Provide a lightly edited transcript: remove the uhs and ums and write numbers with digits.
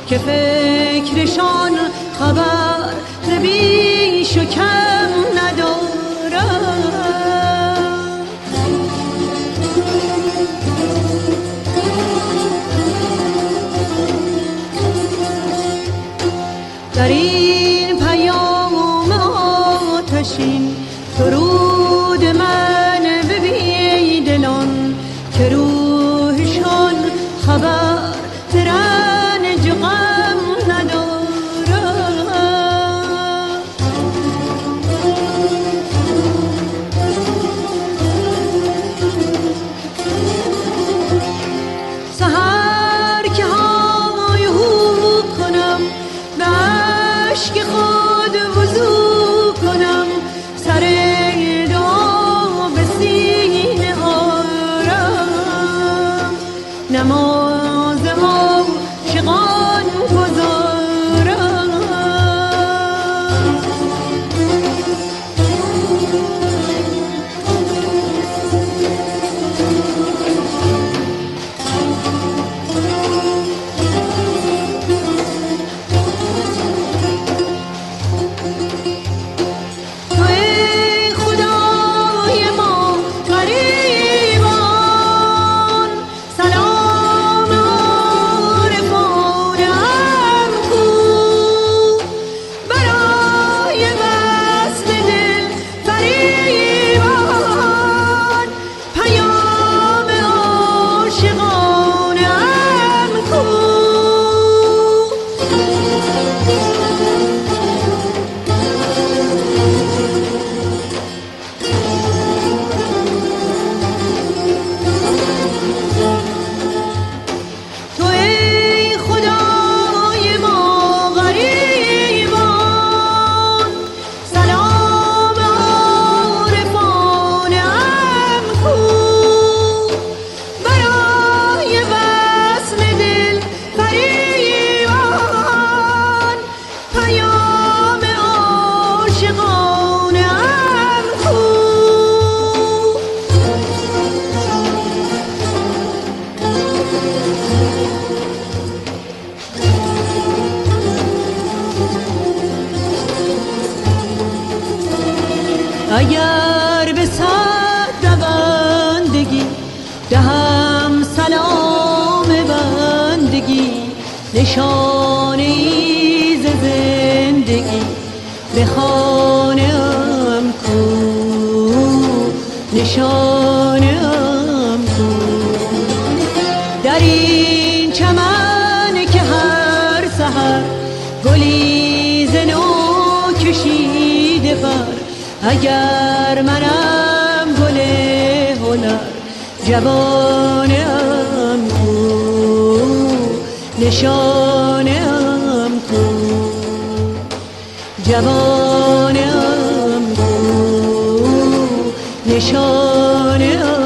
که فکرشان خبر بیش و کم ندارد. در این پیام آتشین درود من به بیدلان که روحشان خبر رنج و غم ندارد. سحر که های هو کنم به عشق خود وضو کنم، سر دعا به سینه آرم، نماز عاشقان گزارم. تو ای خدای ما غریبان، سلام عارفانم کو، برای وصل دل فریبان، پیام عاشقانم کو. تو ای خدای ما غریبان، سلام عارفانم کو، برای وصل دل فریبان، پیام عاشقانم کو. اگر به صد دوندگی دهم سلام بندگی، نشانه‌ای ز زندگی به خانه‌ام کو، نشانه‌ام کو. در این چمن که هر سحر گلی ز نو کشیده پر، اگر منم گل هنر جوانم کو، نشانم کو، جوانم کو، نشانم